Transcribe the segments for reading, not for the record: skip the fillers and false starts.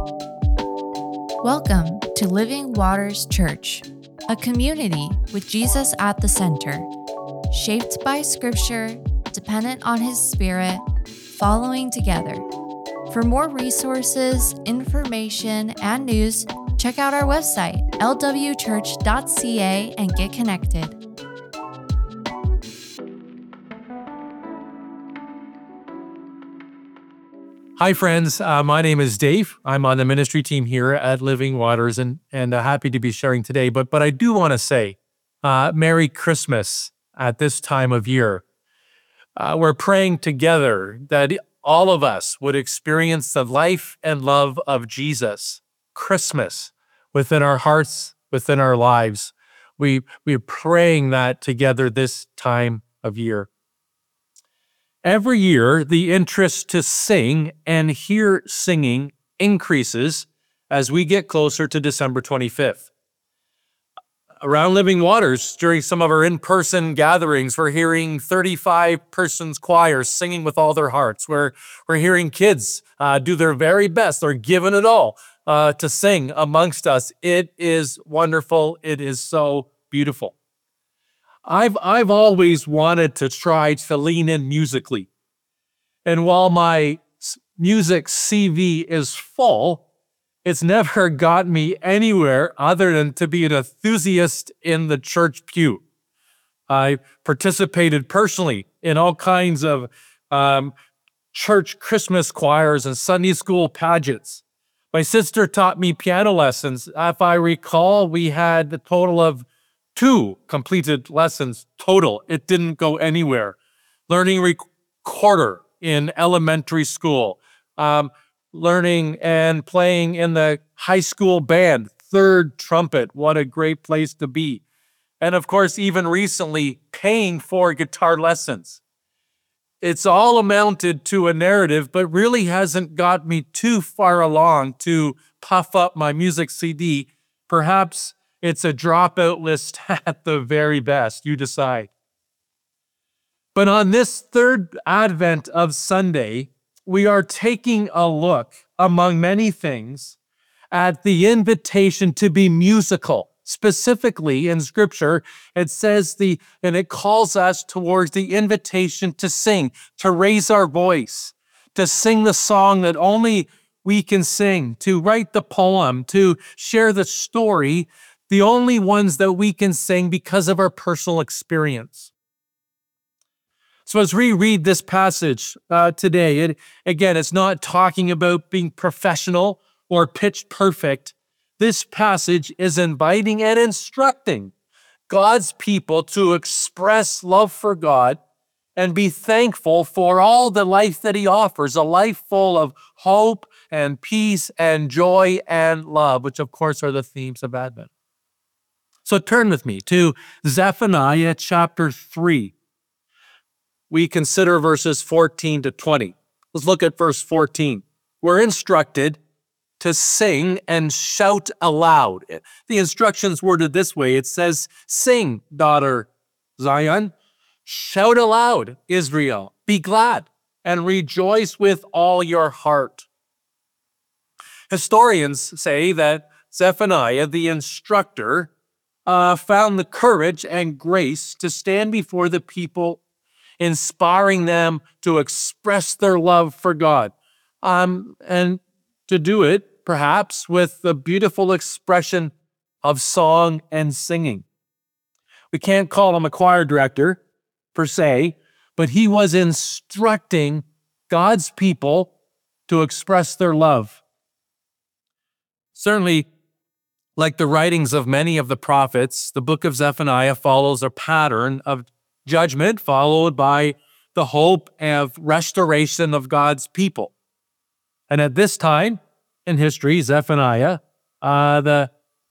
Welcome to Living Waters Church, a community with Jesus at the center, shaped by Scripture, dependent on His Spirit, following together. For more resources, information, and news, check out our website, lwchurch.ca, and get connected. Hi, friends. My name is Dave. I'm on the ministry team here at Living Waters, and happy to be sharing today. But I do want to say, Merry Christmas at this time of year. We're praying together that all of us would experience the life and love of Jesus, Christmas, within our hearts, within our lives. We're praying that together this time of year. Every year, the interest to sing and hear singing increases as we get closer to December 25th. Around Living Waters, during some of our in-person gatherings, we're hearing 35-person choirs singing with all their hearts. We're hearing kids do their very best. They're giving it all to sing amongst us. It is wonderful. It is so beautiful. I've always wanted to try to lean in musically. And while my music CV is full, it's never got me anywhere other than to be an enthusiast in the church pew. I participated personally in all kinds of church Christmas choirs and Sunday school pageants. My sister taught me piano lessons. If I recall, we had a total of 2 completed lessons total. It didn't go anywhere. Learning recorder in elementary school. Learning and playing in the high school band, 3rd trumpet. What a great place to be. And of course, even recently, paying for guitar lessons. It's all amounted to a narrative, but really hasn't got me too far along to puff up my music CD. Perhaps it's a dropout list at the very best. You decide. But on this 3rd Advent of Sunday, we are taking a look, among many things, at the invitation to be musical. Specifically in Scripture, it says and it calls us towards the invitation to sing, to raise our voice, to sing the song that only we can sing, to write the poem, to share the story, the only ones that we can sing because of our personal experience. So as we read this passage today, it's not talking about being professional or pitch perfect. This passage is inviting and instructing God's people to express love for God and be thankful for all the life that He offers, a life full of hope and peace and joy and love, which of course are the themes of Advent. So turn with me to Zephaniah chapter 3. We consider verses 14 to 20. Let's look at verse 14. We're instructed to sing and shout aloud. The instruction's worded this way. It says, "Sing, daughter Zion. Shout aloud, Israel. Be glad and rejoice with all your heart." Historians say that Zephaniah, the instructor, found the courage and grace to stand before the people, inspiring them to express their love for God, and to do it, perhaps, with the beautiful expression of song and singing. We can't call him a choir director, per se, but he was instructing God's people to express their love. Certainly, like the writings of many of the prophets, the book of Zephaniah follows a pattern of judgment followed by the hope of restoration of God's people. And at this time in history, Zephaniah, the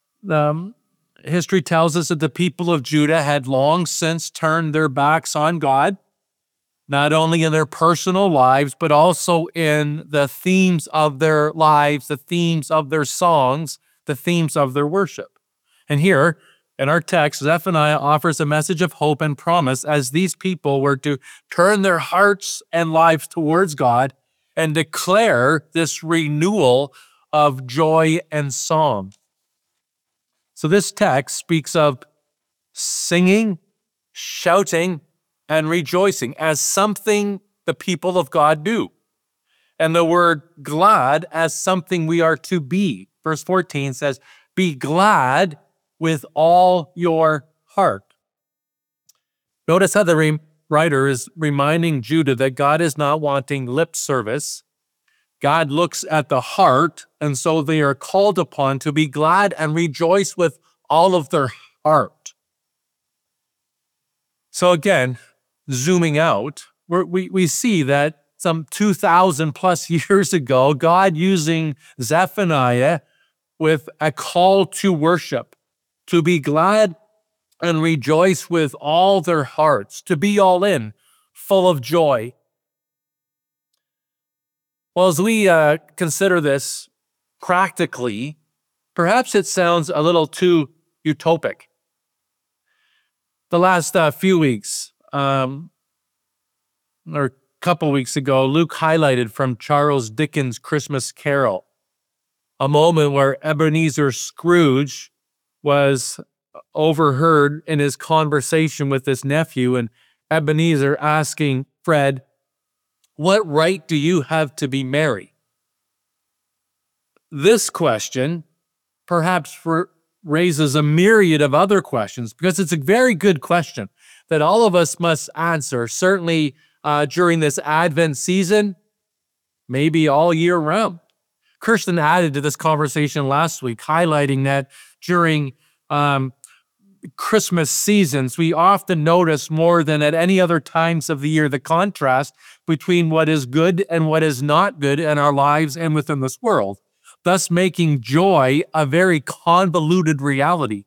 history tells us that the people of Judah had long since turned their backs on God, not only in their personal lives, but also in the themes of their lives, the themes of their songs, the themes of their worship. And here, in our text, Zephaniah offers a message of hope and promise as these people were to turn their hearts and lives towards God and declare this renewal of joy and song. So this text speaks of singing, shouting, and rejoicing as something the people of God do. And the word glad as something we are to be. Verse 14 says, be glad with all your heart. Notice how the writer is reminding Judah that God is not wanting lip service. God looks at the heart, and so they are called upon to be glad and rejoice with all of their heart. So again, zooming out, we see that some 2,000 plus years ago, God using Zephaniah with a call to worship, to be glad and rejoice with all their hearts, to be all in, full of joy. Well, as we consider this practically, perhaps it sounds a little too utopic. The last few weeks, or a couple weeks ago, Luke highlighted from Charles Dickens' Christmas Carol, a moment where Ebenezer Scrooge was overheard in his conversation with his nephew, and Ebenezer asking Fred, what right do you have to be merry? This question perhaps raises a myriad of other questions, because it's a very good question that all of us must answer, certainly during this Advent season, maybe all year round. Kirsten added to this conversation last week, highlighting that during Christmas seasons, we often notice more than at any other times of the year the contrast between what is good and what is not good in our lives and within this world, thus making joy a very convoluted reality.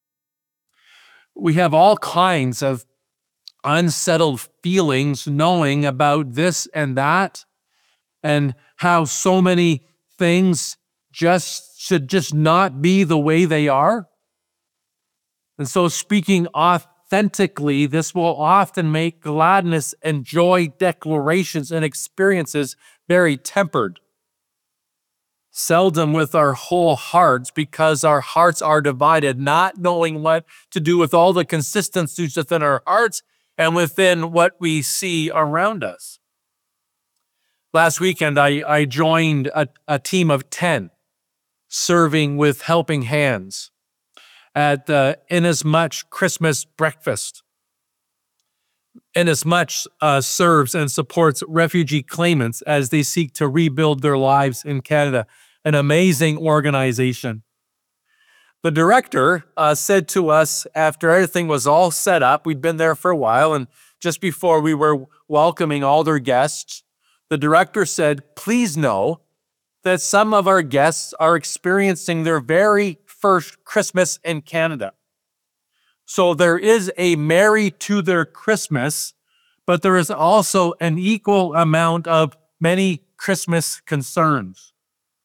We have all kinds of unsettled feelings knowing about this and that, and how so many things should just not be the way they are. And so speaking authentically, this will often make gladness and joy declarations and experiences very tempered. Seldom with our whole hearts, because our hearts are divided, not knowing what to do with all the consistencies within our hearts and within what we see around us. Last weekend, I joined a team of 10 serving with Helping Hands at the Inasmuch Christmas breakfast. Inasmuch serves and supports refugee claimants as they seek to rebuild their lives in Canada. An amazing organization. The director said to us after everything was all set up, we'd been there for a while, and just before we were welcoming all their guests, the director said, please know that some of our guests are experiencing their very first Christmas in Canada. So there is a merry to their Christmas, but there is also an equal amount of many Christmas concerns.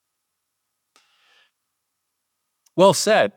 Well said.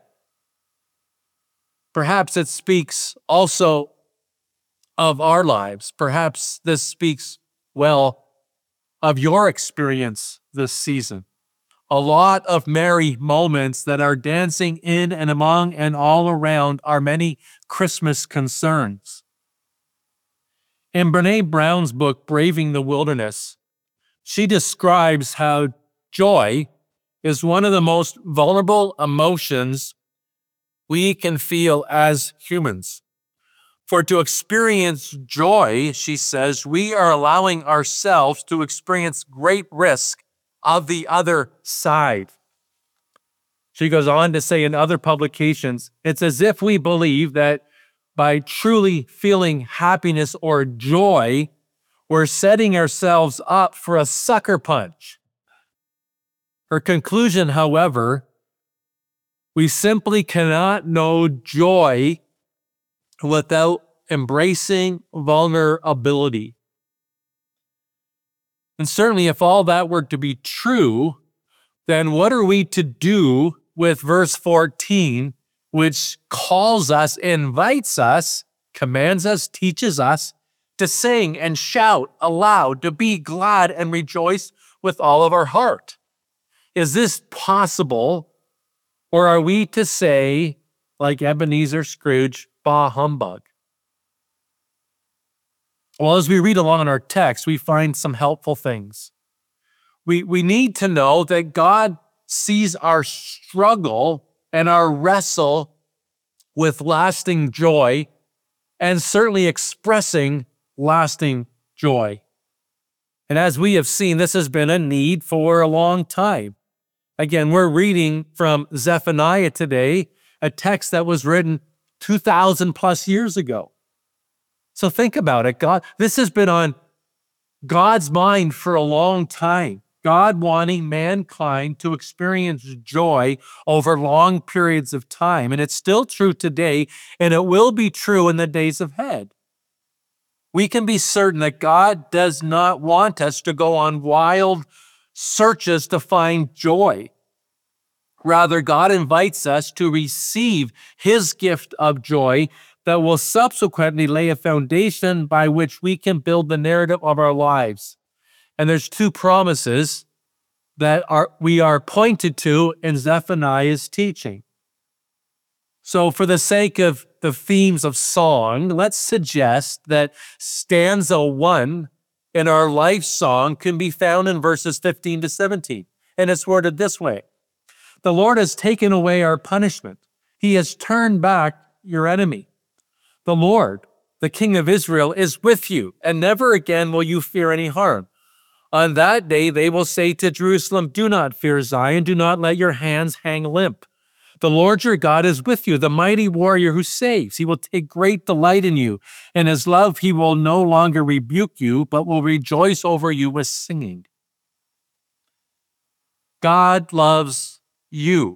Perhaps it speaks also of our lives. Perhaps this speaks well of your experience this season. A lot of merry moments that are dancing in and among and all around our many Christmas concerns. In Brené Brown's book, Braving the Wilderness, she describes how joy is one of the most vulnerable emotions we can feel as humans. For to experience joy, she says, we are allowing ourselves to experience great risk of the other side. She goes on to say in other publications, it's as if we believe that by truly feeling happiness or joy, we're setting ourselves up for a sucker punch. Her conclusion, however, we simply cannot know joy without embracing vulnerability. And certainly if all that were to be true, then what are we to do with verse 14, which calls us, invites us, commands us, teaches us to sing and shout aloud, to be glad and rejoice with all of our heart? Is this possible? Or are we to say, like Ebenezer Scrooge, bah humbug? Well, as we read along in our text, we find some helpful things. We need to know that God sees our struggle and our wrestle with lasting joy, and certainly expressing lasting joy. And as we have seen, this has been a need for a long time. Again, we're reading from Zephaniah today, a text that was written 2,000 plus years ago. So think about it. This has been on God's mind for a long time. God wanting mankind to experience joy over long periods of time. And it's still true today, and it will be true in the days ahead. We can be certain that God does not want us to go on wild searches to find joy. Rather, God invites us to receive His gift of joy that will subsequently lay a foundation by which we can build the narrative of our lives. And there's two promises that we are pointed to in Zephaniah's teaching. So for the sake of the themes of song, let's suggest that stanza 1 in our life song can be found in verses 15 to 17. And it's worded this way: "The Lord has taken away our punishment. He has turned back your enemy. The Lord, the King of Israel, is with you, and never again will you fear any harm. On that day they will say to Jerusalem, 'Do not fear Zion, do not let your hands hang limp. The Lord your God is with you, the mighty warrior who saves. He will take great delight in you. In His love He will no longer rebuke you, but will rejoice over you with singing.'" God loves you.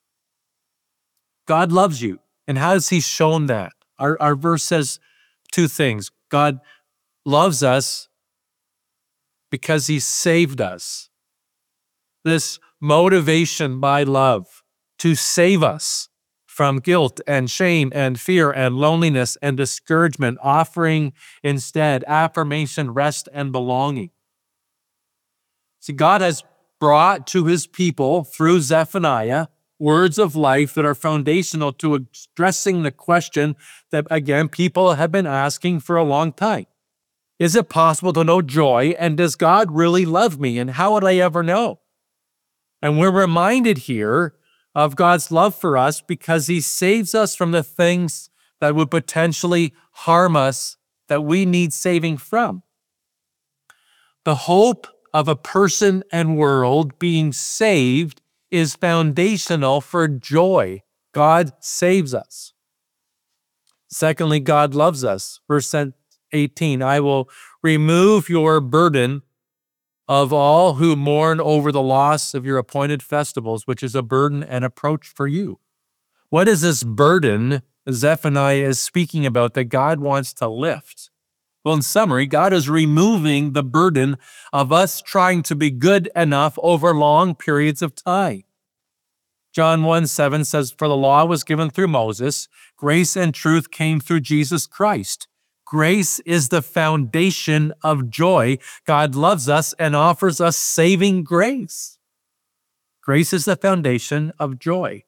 God loves you. And how has He shown that? Our verse says two things. God loves us because He saved us. This motivation by love to save us from guilt and shame and fear and loneliness and discouragement, offering instead affirmation, rest, and belonging. See, God has brought to His people through Zephaniah words of life that are foundational to addressing the question that, again, people have been asking for a long time. Is it possible to know joy? And does God really love me? And how would I ever know? And we're reminded here of God's love for us because He saves us from the things that would potentially harm us that we need saving from. The hope of a person and world being saved is foundational for joy. God saves us. Secondly, God loves us. Verse 18, "I will remove your burden of all who mourn over the loss of your appointed festivals," which is a burden and approach for you. What is this burden Zephaniah is speaking about that God wants to lift? Well, in summary, God is removing the burden of us trying to be good enough over long periods of time. John 1:7 says, "For the law was given through Moses, grace and truth came through Jesus Christ." Grace is the foundation of joy. God loves us and offers us saving grace. Grace is the foundation of joy.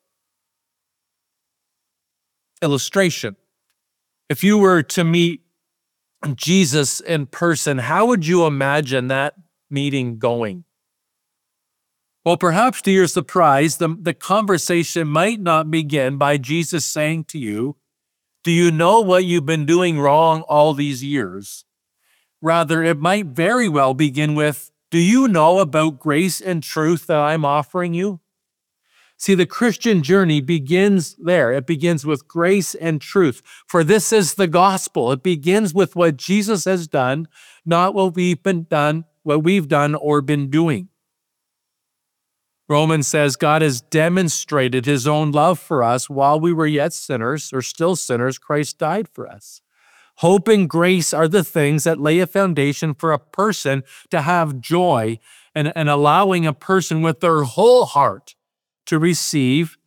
Illustration. If you were to meet Jesus in person, how would you imagine that meeting going? Well, perhaps to your surprise, the conversation might not begin by Jesus saying to you, "Do you know what you've been doing wrong all these years?" Rather, it might very well begin with, "Do you know about grace and truth that I'm offering you?" See, the Christian journey begins there. It begins with grace and truth. For this is the gospel. It begins with what Jesus has done, not what we've done or been doing. Romans says God has demonstrated His own love for us while we were yet sinners, or still sinners. Christ died for us. Hope and grace are the things that lay a foundation for a person to have joy and allowing a person with their whole heart to receive,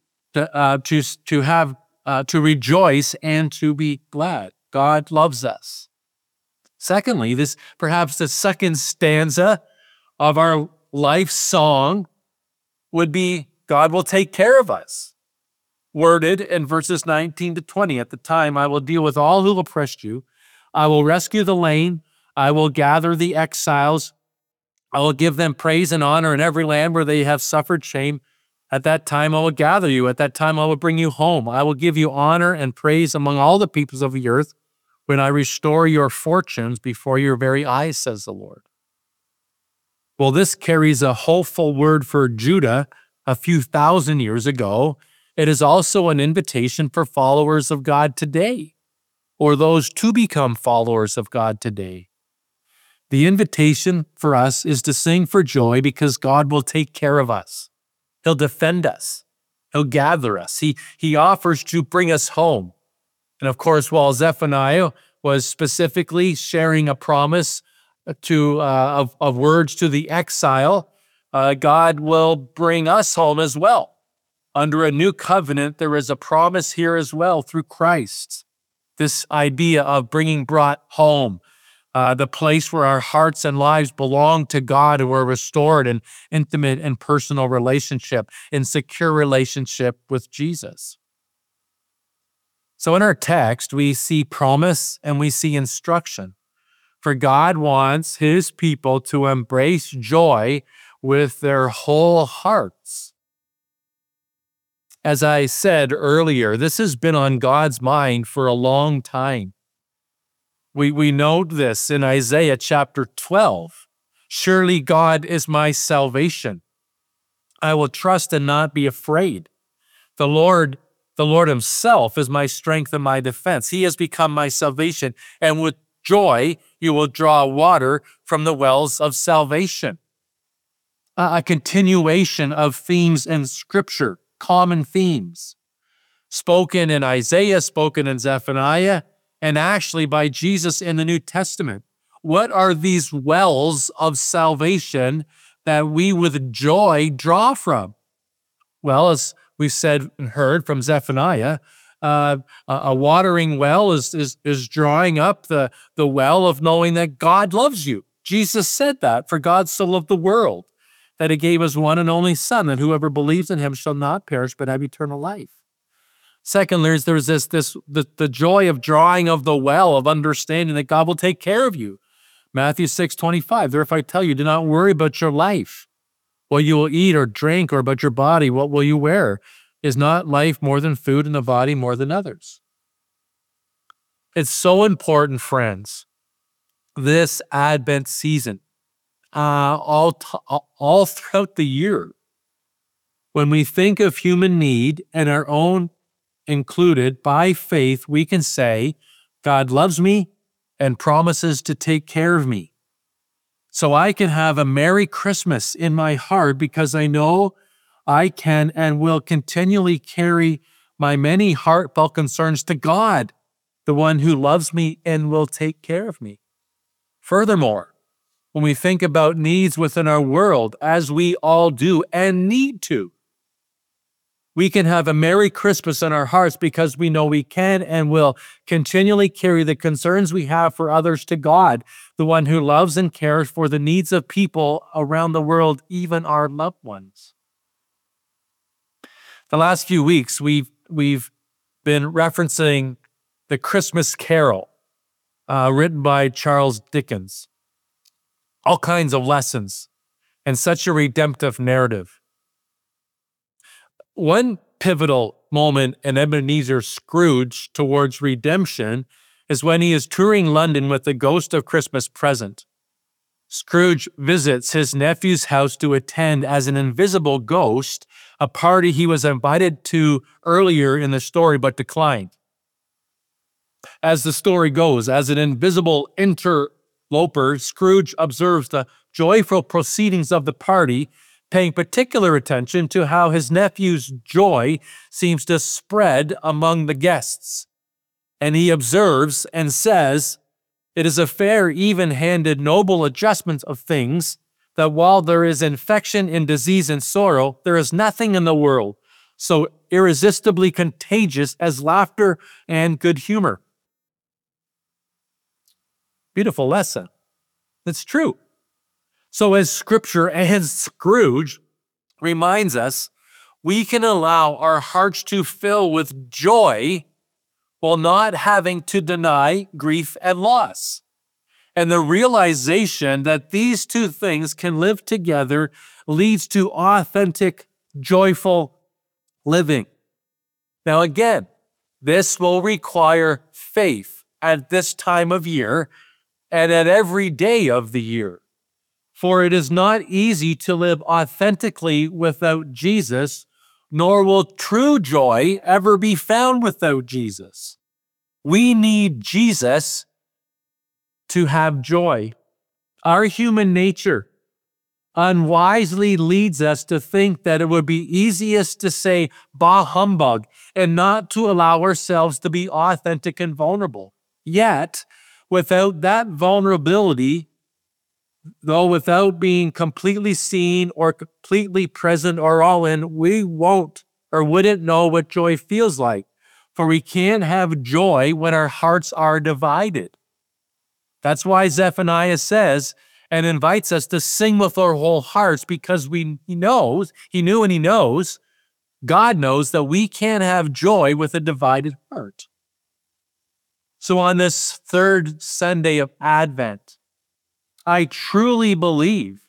to rejoice and to be glad. God loves us. Secondly, perhaps the second stanza of our life song would be God will take care of us. Worded in verses 19 to 20, at the time, I will deal with all who oppressed you. I will rescue the lame. I will gather the exiles. I will give them praise and honor in every land where they have suffered shame. At that time, I will gather you. At that time, I will bring you home. I will give you honor and praise among all the peoples of the earth when I restore your fortunes before your very eyes, says the Lord. Well, this carries a hopeful word for Judah a few thousand years ago. It is also an invitation for followers of God today, or those to become followers of God today. The invitation for us is to sing for joy because God will take care of us. He'll defend us. He'll gather us. He offers to bring us home. And of course, while Zephaniah was specifically sharing a promise of words to the exile, God will bring us home as well. Under a new covenant, there is a promise here as well through Christ. This idea of brought home, the place where our hearts and lives belong to God and we're restored in intimate and personal relationship, in secure relationship with Jesus. So in our text, we see promise and we see instruction. For God wants his people to embrace joy with their whole hearts. As I said earlier, this has been on God's mind for a long time. We note this in Isaiah chapter 12. Surely God is my salvation. I will trust and not be afraid. The Lord himself is my strength and my defense. He has become my salvation, and with joy you will draw water from the wells of salvation. A continuation of themes in Scripture, common themes, spoken in Isaiah, spoken in Zephaniah, and actually by Jesus in the New Testament. What are these wells of salvation that we with joy draw from? Well, as we've said and heard from Zephaniah, a watering well is drawing up the well of knowing that God loves you. Jesus said that, for God so loved the world, that he gave his one and only Son, that whoever believes in him shall not perish but have eternal life. Secondly, there's the joy of drawing of the well, of understanding that God will take care of you. Matthew 6:25, therefore I tell you, do not worry about your life, what you will eat or drink, or about your body, what will you wear? Is not life more than food and the body more than others? It's so important, friends, this Advent season, all throughout the year, when we think of human need and our own included, by faith, we can say, God loves me and promises to take care of me. So I can have a Merry Christmas in my heart because I know I can and will continually carry my many heartfelt concerns to God, the one who loves me and will take care of me. Furthermore, when we think about needs within our world, as we all do and need to, we can have a Merry Christmas in our hearts because we know we can and will continually carry the concerns we have for others to God, the one who loves and cares for the needs of people around the world, even our loved ones. The last few weeks, we've been referencing the Christmas Carol, written by Charles Dickens. All kinds of lessons and such a redemptive narrative. One pivotal moment in Ebenezer Scrooge towards redemption is when he is touring London with the Ghost of Christmas Present. Scrooge visits his nephew's house to attend as an invisible ghost, a party he was invited to earlier in the story but declined. As the story goes, as an invisible interloper, Scrooge observes the joyful proceedings of the party, paying particular attention to how his nephew's joy seems to spread among the guests. And he observes and says, it is a fair, even-handed, noble adjustment of things that while there is infection and disease and sorrow, there is nothing in the world so irresistibly contagious as laughter and good humor. Beautiful lesson. It's true. So as Scripture and Scrooge reminds us we can allow our hearts to fill with joy while not having to deny grief and loss. And the realization that these two things can live together leads to authentic, joyful living. Now, again, this will require faith at this time of year and at every day of the year. For it is not easy to live authentically without Jesus, nor will true joy ever be found without Jesus. We need Jesus to have joy. Our human nature unwisely leads us to think that it would be easiest to say bah humbug and not to allow ourselves to be authentic and vulnerable. Yet, without that vulnerability, though without being completely seen or completely present or all in, we won't or wouldn't know what joy feels like. For we can't have joy when our hearts are divided. That's why Zephaniah says and invites us to sing with our whole hearts, because he knew and he knows, God knows that we can't have joy with a divided heart. So on this third Sunday of Advent, I truly believe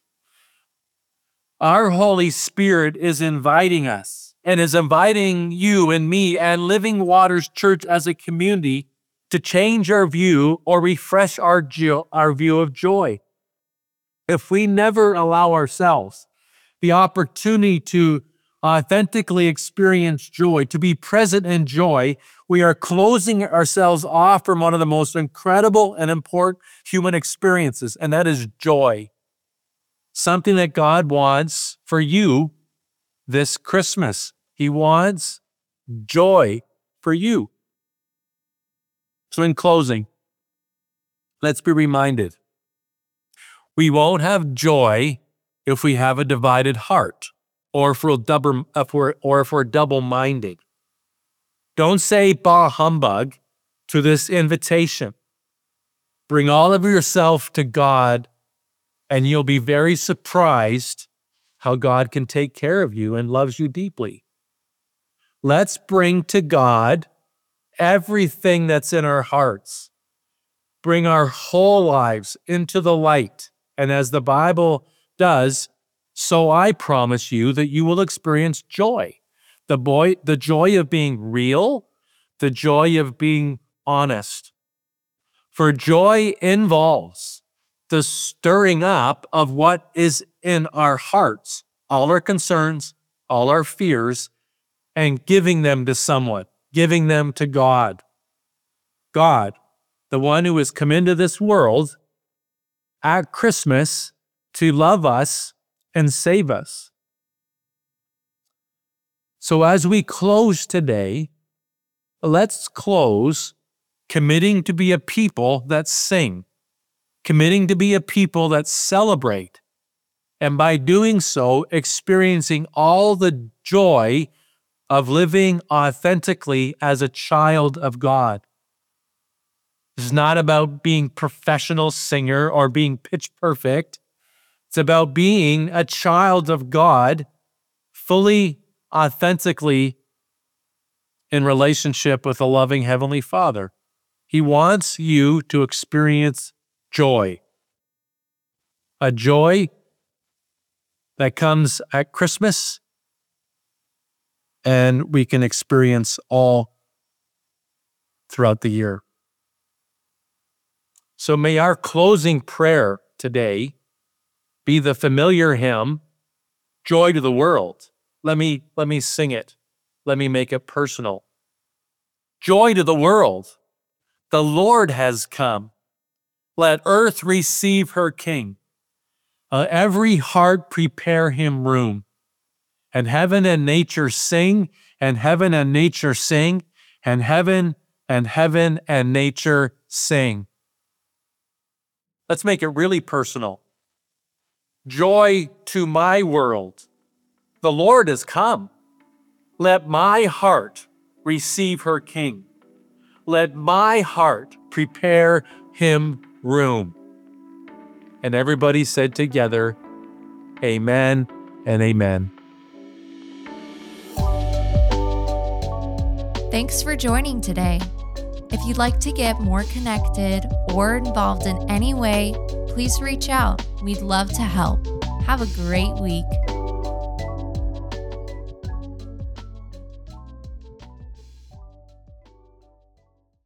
our Holy Spirit is inviting us and is inviting you and me and Living Waters Church as a community to change our view or refresh our view of joy. If we never allow ourselves the opportunity to authentically experience joy, to be present in joy, we are closing ourselves off from one of the most incredible and important human experiences, and that is joy. Something that God wants for you this Christmas. He wants joy for you. So in closing, let's be reminded, we won't have joy if we have a divided heart, or if we're double-minded. Don't say bah humbug to this invitation. Bring all of yourself to God, and you'll be very surprised how God can take care of you and loves you deeply. Let's bring to God everything that's in our hearts. Bring our whole lives into the light. And as the Bible does, so I promise you that you will experience joy. The joy of being real, the joy of being honest. For joy involves the stirring up of what is in our hearts, all our concerns, all our fears, and giving them to someone, giving them to God. God, the one who has come into this world at Christmas to love us and save us. So as we close today, let's close committing to be a people that sing, committing to be a people that celebrate, and by doing so, experiencing all the joy of living authentically as a child of God. It's not about being a professional singer or being pitch perfect. It's about being a child of God, fully, authentically in relationship with a loving Heavenly Father. He wants you to experience joy. A joy that comes at Christmas and we can experience all throughout the year. So may our closing prayer today be the familiar hymn, Joy to the World. Let me sing it. Let me make it personal. Joy to the world. The Lord has come. Let earth receive her King. Every heart prepare him room. And heaven and nature sing, and heaven and nature sing, and heaven and nature sing. Let's make it really personal. Joy to my world. The Lord has come. Let my heart receive her King. Let my heart prepare him room. And everybody said together, Amen and amen. Thanks for joining today. If you'd like to get more connected or involved in any way, please reach out. We'd love to help. Have a great week.